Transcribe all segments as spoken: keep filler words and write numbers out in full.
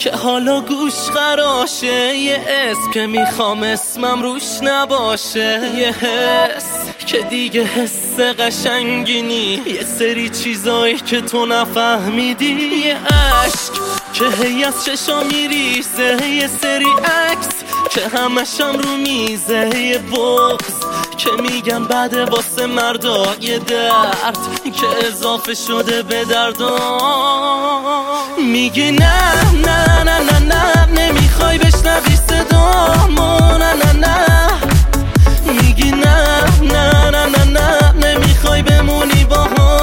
که حالا گوش خراشه، یه اسم که میخوام اسمم روش نباشه، یه حس که دیگه حس قشنگینی، یه سری چیزایی که تو نفهمیدی، یه عشق که هی از چشا میریزه، یه سری عکس که همشم رو میزه، یه بغض که میگن بده واسه مردا، یه درد که اضافه شده به دردام. میگی نه نه نه نه نه نمیخوای بشنوی صدامو، نه نه نه میگی نه نه نه نه نه نمیخوای بمونی با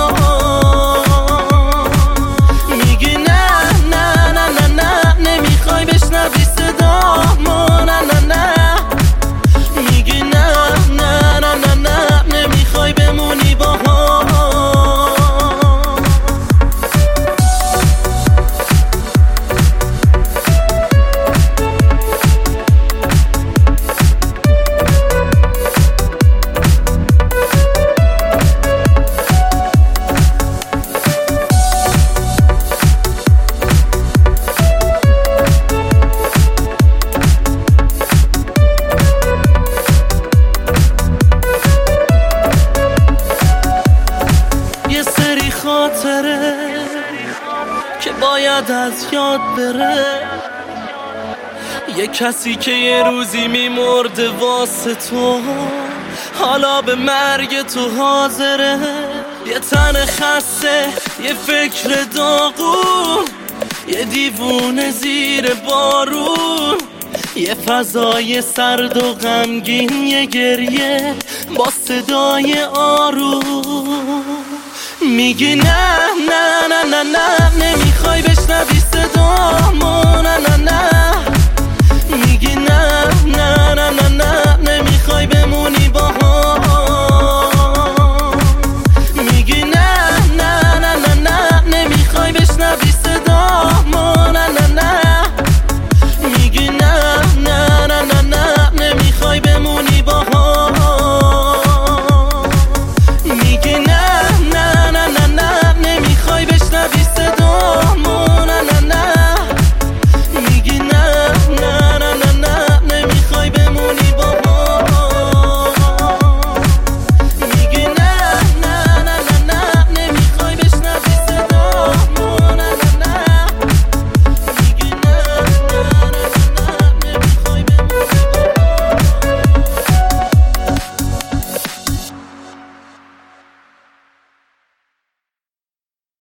هم، میگی نه نه نه نه نه نمیخوای بشنوی صدامو، نه نه نه میگی نه نه نه نه نه نمیخوای بمونی با هم. خاطره که باید از یاد بره، یه کسی که یه روزی میمرده واسه تو، حالا به مرگ تو حاضره، یه تن خسته، یه فکر داغون، یه دیوونه زیر بارون، یه فضای سرد و غمگین، یه گریه با صدای آروم. میگی نه نه نه نه نه نمیخوای